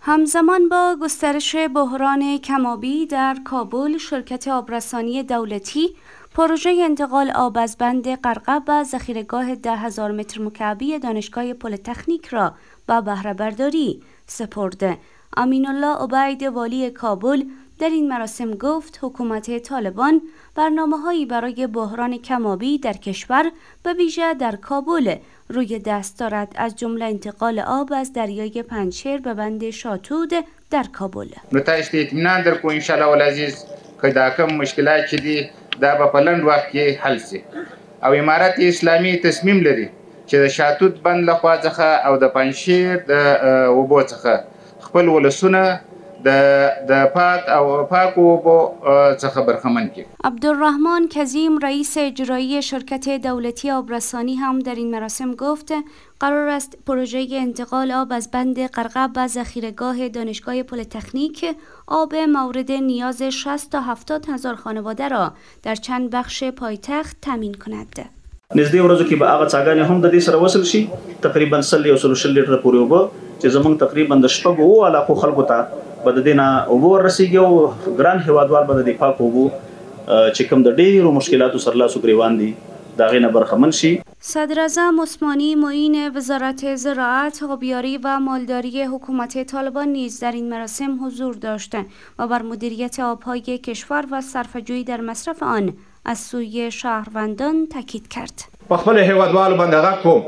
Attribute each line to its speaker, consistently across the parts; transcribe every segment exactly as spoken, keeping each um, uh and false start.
Speaker 1: همزمان با گسترش بحران کم‌آبی در کابل، شرکت آبرسانی دولتی پروژه انتقال آب از بند غرقب و ذخیره‌گاه ده هزار متر مکعبی دانشگاه پلی‌تکنیک را به بهره برداری سپرد. امین‌الله عبید والی کابل در این مراسم گفت حکومت طالبان برنامه‌هایی برای بحران کم‌آبی در کشور به ویژه در کابل روی دست دارد، از جمله انتقال آب از دریای پنجشیر به بند شاتود در کابل.
Speaker 2: نو تاسو ته اطمینان درکو ان شاء الله العزیز که دا کوم مشکلات چې دي دا به په لنډ وخت کې حل شي او امارت اسلامي تصمیم لري چې د شاتود بند له خوا څخه او د پنجشیر د اوبو څخه خپل ولسونه د د پاک او پاک اوبو څخه برخمن کړي.
Speaker 1: عبدالرحمن کظیم رئیس اجرایی شرکت دولتی آبرسانی هم در این مراسم گفت قرار است پروژه انتقال آب از بند غرقب و ذخیره‌گاه دانشگاه پلی‌تکنیک آب مورد نیاز شصت تا هفتاد هزار خانواده را در چند بخش پایتخت تامین کند.
Speaker 3: نږدې ورځو کې به هغه څاګانې هم د دې سره وصل شي، تقریبا سل یو سل شل لیټره پورې اوبه چې زموږ تقریبا د شپږو اوو علاقو خلکو ته به د دې نه اوبه ورسېږي او ګران هېوادوال به د دې پاکو اوبو چې کوم د ډېرو مشکلاتو سره لاس و ګرېوان دي د هغې نه برخمن شي.
Speaker 1: صدراعظم عثمانی معین وزارت زراعت، آبیاری و مالداری حکومت طالبان نیز در این مراسم حضور داشت و بر مدیریت آبهای کشور و صرفه‌جویی در مصرف آن از سوی شهروندان تاکید کرد.
Speaker 4: په خپل هیوادوالو باندې غږ کوم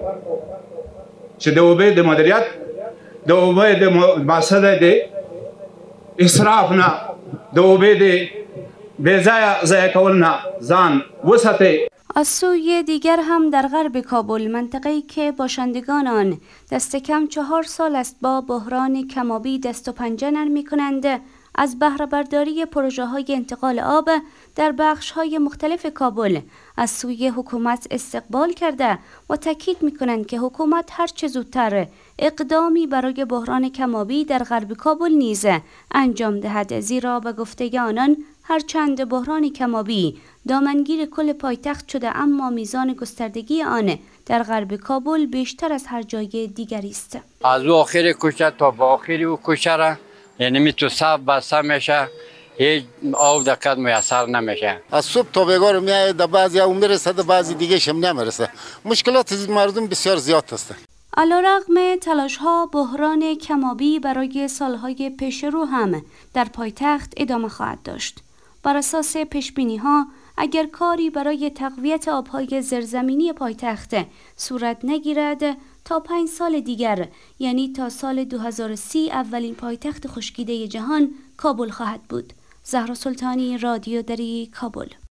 Speaker 4: چې د اوبو د مدیریت د اوبو د مقصد د اسراف نه د اوبو د بې ځایه ضایع کول نه ځان وساتئ.
Speaker 1: از سوی دیگر هم در غرب کابل، منطقه‌ای که باشندگان آن دست کم چهار سال است با بحران کم‌آبی دست و پنجه نرم می‌کنند، از بهره برداری پروژه‌های انتقال آب در بخش‌های مختلف کابل از سوی حکومت استقبال کرده و تاکید می‌کنند که حکومت هر چه زودتر اقدامی برای بحران کم‌آبی در غرب کابل نیز انجام دهد، زیرا به گفته آنان هرچند بحران کم‌آبی دامنگیر کل پایتخت شده، اما میزان گستردگی آن در غرب کابل بیشتر از هر جای دیگری است.
Speaker 5: از آخر کوچه تا به آخر او کوچه را یعنی می تو صاف بسته میشه، هیچ آب دقت میسر نمیشه.
Speaker 6: از صبح تا بگار میایه، در بعضی اون میرسه، در بعضی دیگه شم نمیرسه. مشکلات مردم بسیار زیاد است.
Speaker 1: علیرغم تلاش‌ها، بحران کم‌آبی برای سالهای پیش رو هم در پایتخت ادامه خواهد داشت. بر اساس پیش‌بینی‌ها اگر کاری برای تقویت آب‌های زیرزمینی پایتخت صورت نگیرد، تا پنج سال دیگر یعنی تا سال دو هزار و سی اولین پایتخت خشکیده جهان کابل خواهد بود. زهرا سلطانی، رادیو دری، کابل.